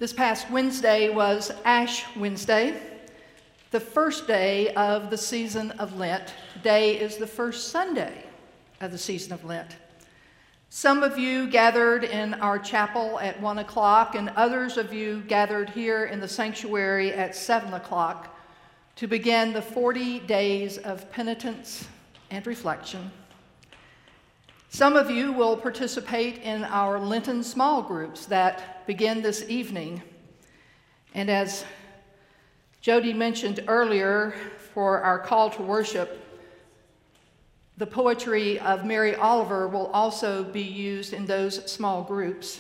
This past Wednesday was Ash Wednesday, the first day of the season of Lent. Today is the first Sunday of the season of Lent. Some of you gathered in our chapel at 1 o'clock, and others of you gathered here in the sanctuary at 7 o'clock to begin the 40 days of penitence and reflection. Some of you will participate in our Lenten small groups that begin this evening. And as Jody mentioned earlier, for our call to worship, the poetry of Mary Oliver will also be used in those small groups.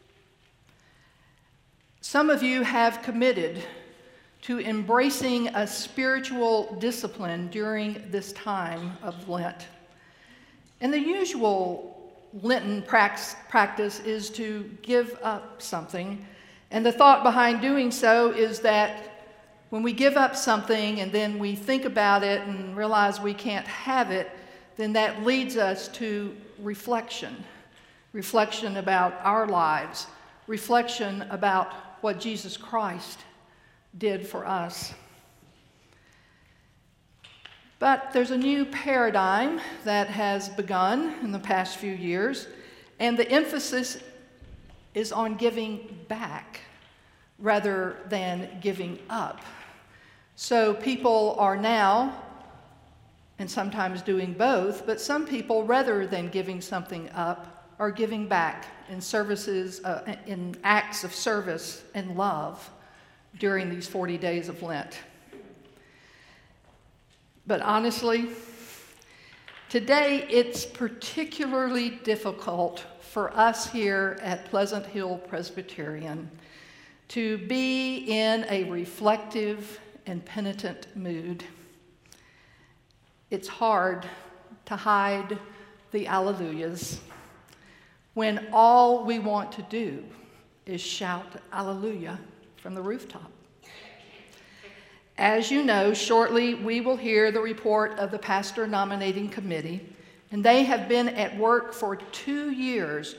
Some of you have committed to embracing a spiritual discipline during this time of Lent. And the usual Lenten practice is to give up something. And the thought behind doing so is that when we give up something and then we think about it and realize we can't have it, then that leads us to reflection about our lives, reflection about what Jesus Christ did for us. But there's a new paradigm that has begun in the past few years, and the emphasis is on giving back rather than giving up. So people are now, and sometimes doing both, but some people, rather than giving something up, are giving back in services, in acts of service and love during these 40 days of Lent. But honestly, today it's particularly difficult for us here at Pleasant Hill Presbyterian to be in a reflective and penitent mood. It's hard to hide the alleluias when all we want to do is shout alleluia from the rooftop. As you know, shortly we will hear the report of the pastor nominating committee, and they have been at work for 2 years,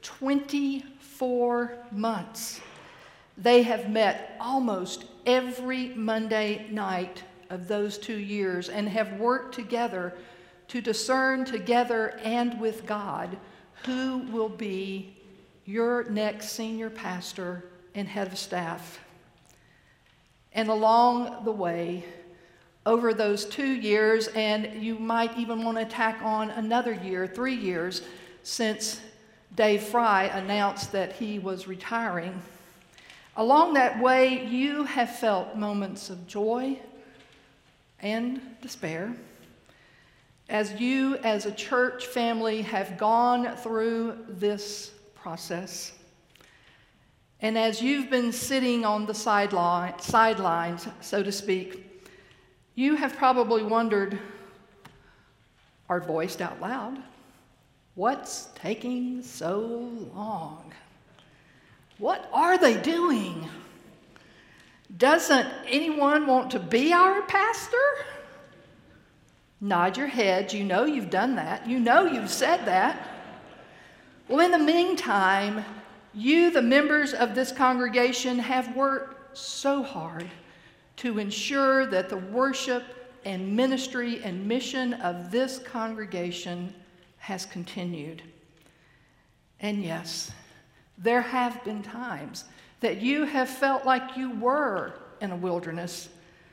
24 months. They have met almost every Monday night of those 2 years and have worked together to discern together and with God who will be your next senior pastor and head of staff. And along the way, over those 2 years, and you might even want to tack on another year, 3 years, since Dave Fry announced that he was retiring, along that way, you have felt moments of joy and despair as you, as a church family, have gone through this process. And as you've been sitting on the sidelines, so to speak, you have probably wondered, or voiced out loud, what's taking so long? What are they doing? Doesn't anyone want to be our pastor? Nod your head. You know you've done that. You know you've said that. Well, in the meantime, you, the members of this congregation, have worked so hard to ensure that the worship and ministry and mission of this congregation has continued. And yes, there have been times that you have felt like you were in a wilderness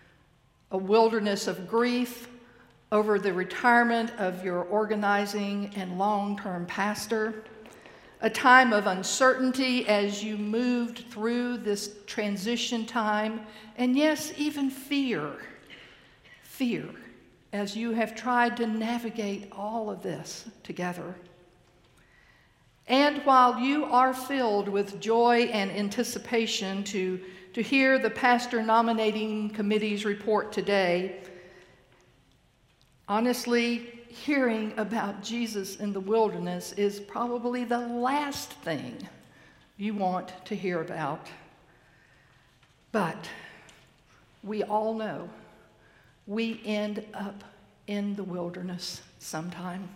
of grief over the retirement of your organizing and long-term pastor, a time of uncertainty as you moved through this transition time, and yes, even fear as you have tried to navigate all of this together. And while you are filled with joy and anticipation to hear the pastor nominating committee's report today, honestly, hearing about Jesus in the wilderness is probably the last thing you want to hear about. But we all know we end up in the wilderness sometime.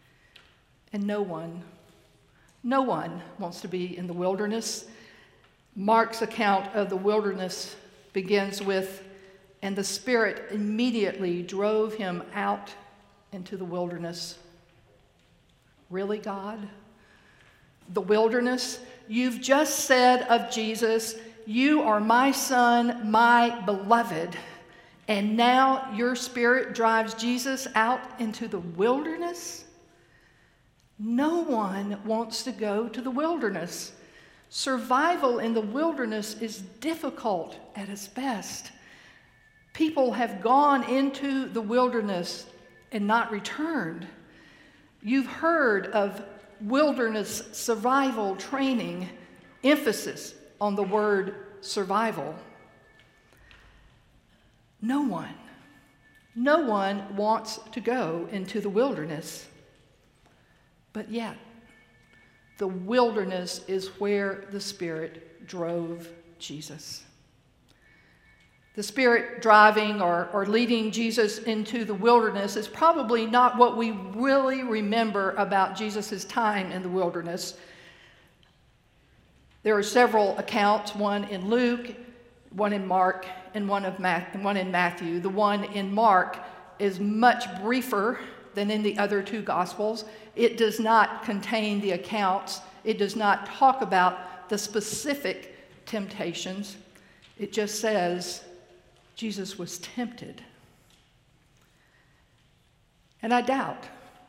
And no one wants to be in the wilderness. Mark's account of the wilderness begins with, "And the Spirit immediately drove him out into the wilderness." Really, God? The wilderness? You've just said of Jesus, "You are my Son, my beloved." And now your Spirit drives Jesus out into the wilderness? No one wants to go to the wilderness. Survival in the wilderness is difficult at its best. People have gone into the wilderness and not returned. You've heard of wilderness survival training, emphasis on the word survival. No one wants to go into the wilderness. But yet, the wilderness is where the Spirit drove Jesus. The Spirit driving or leading Jesus into the wilderness is probably not what we really remember about Jesus' time in the wilderness. There are several accounts, one in Luke, one in Mark, and one in Matthew. The one in Mark is much briefer than in the other two Gospels. It does not contain the accounts. It does not talk about the specific temptations. It just says Jesus was tempted. And I doubt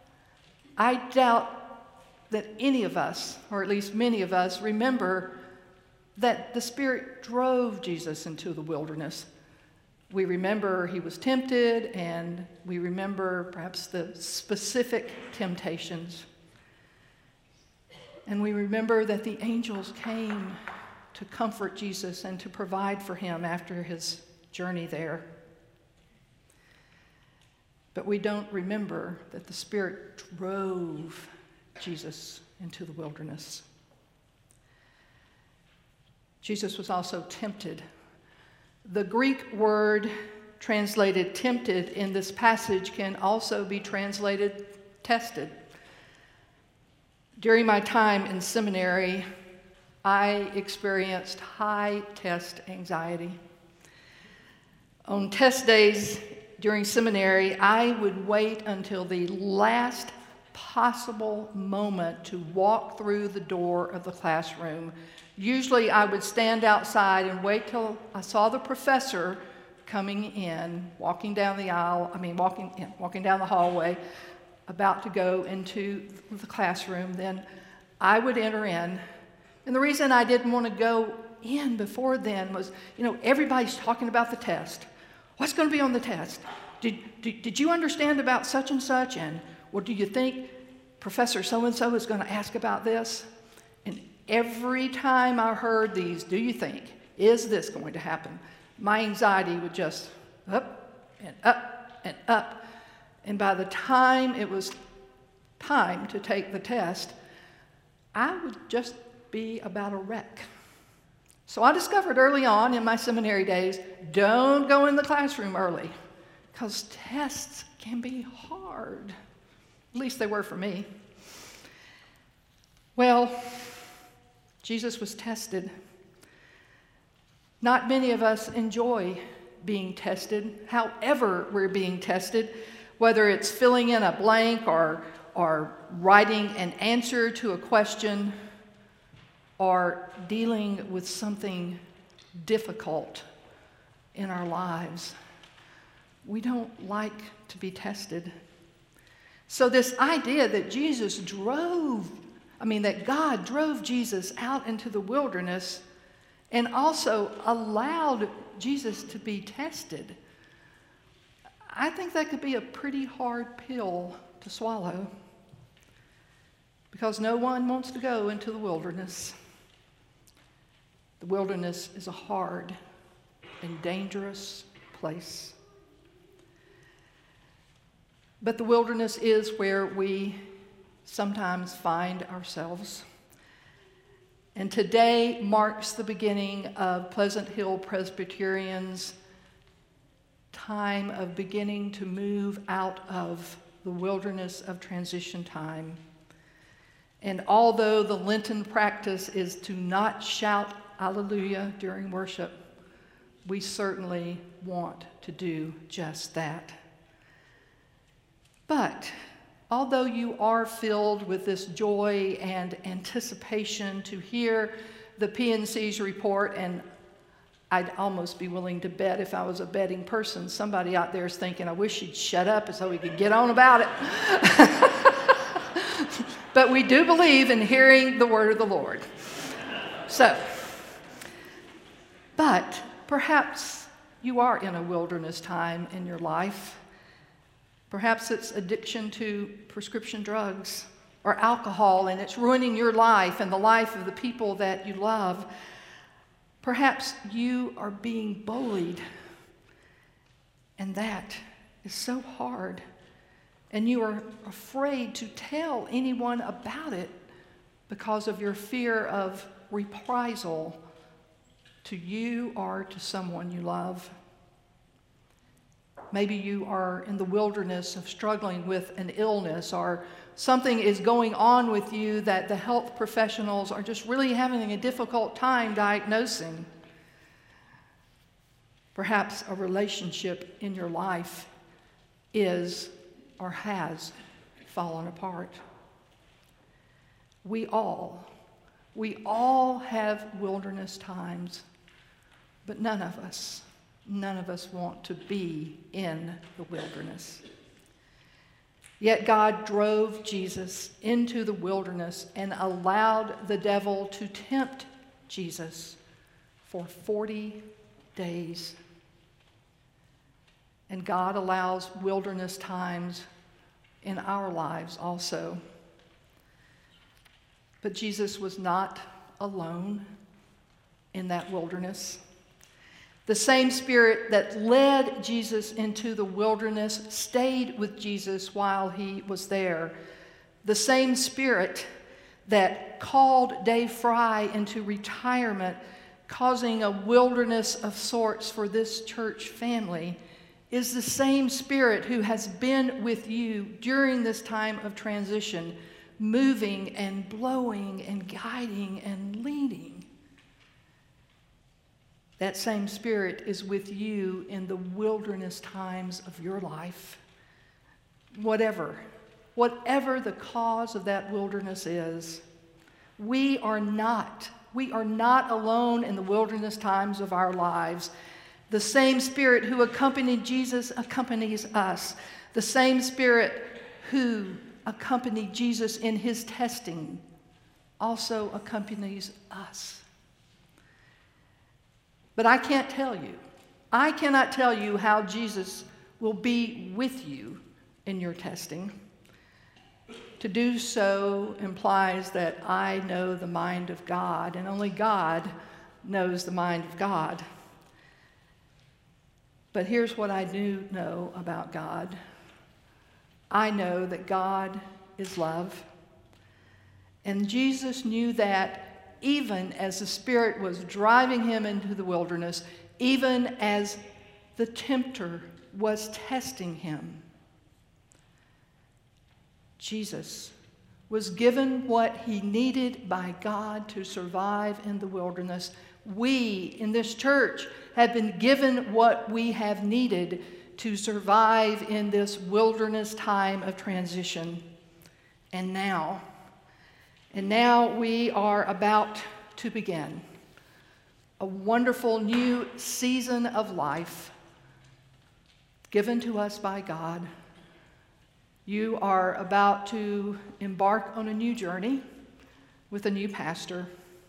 that any of us, or at least many of us, remember that the Spirit drove Jesus into the wilderness. We remember he was tempted, and we remember perhaps the specific temptations. And we remember that the angels came to comfort Jesus and to provide for him after his journey there. But we don't remember that the Spirit drove Jesus into the wilderness. Jesus was also tempted. The Greek word translated tempted in this passage can also be translated tested. During my time in seminary, I experienced high test anxiety. On test days during seminary, I would wait until the last possible moment to walk through the door of the classroom. Usually I would stand outside and wait till I saw the professor coming in, walking down the hallway, about to go into the classroom. Then I would enter in. And the reason I didn't want to go in before then was, everybody's talking about the test. What's going to be on the test? Did you understand about such and such? And what do you think Professor so-and-so is going to ask about this? And every time I heard these, do you think, is this going to happen? My anxiety would just up and up and up. And by the time it was time to take the test, I would just be about a wreck. So I discovered early on in my seminary days, don't go in the classroom early, because tests can be hard. At least they were for me. Well, Jesus was tested. Not many of us enjoy being tested, however we're being tested, whether it's filling in a blank or writing an answer to a question or dealing with something difficult in our lives. We don't like to be tested. So this idea that that God drove Jesus out into the wilderness and also allowed Jesus to be tested, I think that could be a pretty hard pill to swallow, because no one wants to go into the wilderness. The wilderness is a hard and dangerous place. But the wilderness is where we sometimes find ourselves. And today marks the beginning of Pleasant Hill Presbyterian's time of beginning to move out of the wilderness of transition time. And although the Lenten practice is to not shout Alleluia during worship, we certainly want to do just that. But although you are filled with this joy and anticipation to hear the PNC's report, and I'd almost be willing to bet, if I was a betting person, somebody out there is thinking, I wish she'd shut up so we could get on about it. But we do believe in hearing the word of the Lord. But perhaps you are in a wilderness time in your life. Perhaps it's addiction to prescription drugs or alcohol, and it's ruining your life and the life of the people that you love. Perhaps you are being bullied, and that is so hard, and you are afraid to tell anyone about it because of your fear of reprisal to you or to someone you love. Maybe you are in the wilderness of struggling with an illness, or something is going on with you that the health professionals are just really having a difficult time diagnosing. Perhaps a relationship in your life is or has fallen apart. We all have wilderness times, but none of us want to be in the wilderness. Yet God drove Jesus into the wilderness and allowed the devil to tempt Jesus for 40 days. And God allows wilderness times in our lives also. But Jesus was not alone in that wilderness. The same Spirit that led Jesus into the wilderness stayed with Jesus while he was there. The same Spirit that called Dave Fry into retirement, causing a wilderness of sorts for this church family, is the same Spirit who has been with you during this time of transition, moving and blowing and guiding and leading. That same Spirit is with you in the wilderness times of your life. Whatever the cause of that wilderness is, we are not alone in the wilderness times of our lives. The same Spirit who accompanied Jesus accompanies us. The same Spirit who accompanied Jesus in his testing also accompanies us. But I cannot tell you how Jesus will be with you in your testing. To do so implies that I know the mind of God, and only God knows the mind of God. But here's what I do know about God. I know that God is love. And Jesus knew that even as the Spirit was driving him into the wilderness, even as the tempter was testing him, Jesus was given what he needed by God to survive in the wilderness. We in this church have been given what we have needed to survive in this wilderness time of transition. And now we are about to begin a wonderful new season of life given to us by God. You are about to embark on a new journey with a new pastor.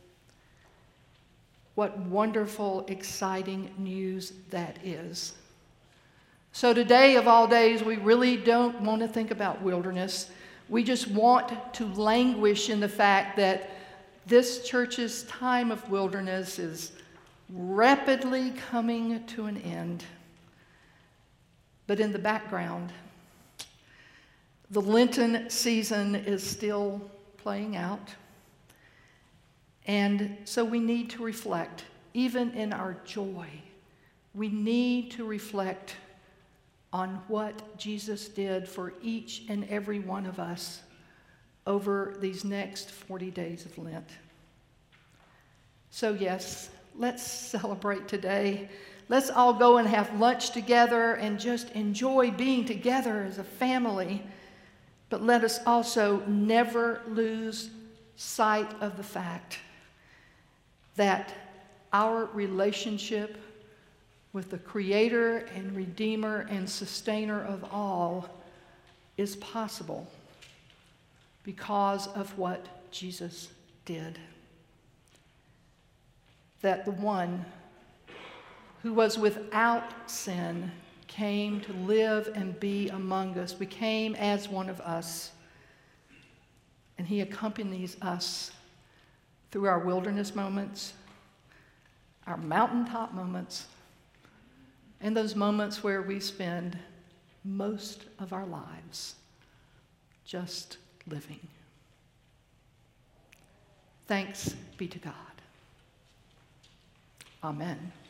What wonderful, exciting news that is. So today, of all days, we really don't want to think about wilderness. We just want to languish in the fact that this church's time of wilderness is rapidly coming to an end. But in the background, the Lenten season is still playing out. And so we need to reflect, even in our joy, we need to reflect on what Jesus did for each and every one of us over these next 40 days of Lent. So yes, let's celebrate today. Let's all go and have lunch together and just enjoy being together as a family. But let us also never lose sight of the fact that our relationship with the Creator and Redeemer and Sustainer of all is possible because of what Jesus did. That the one who was without sin came to live and be among us, became as one of us, and he accompanies us through our wilderness moments, our mountaintop moments, and those moments where we spend most of our lives just living. Thanks be to God. Amen.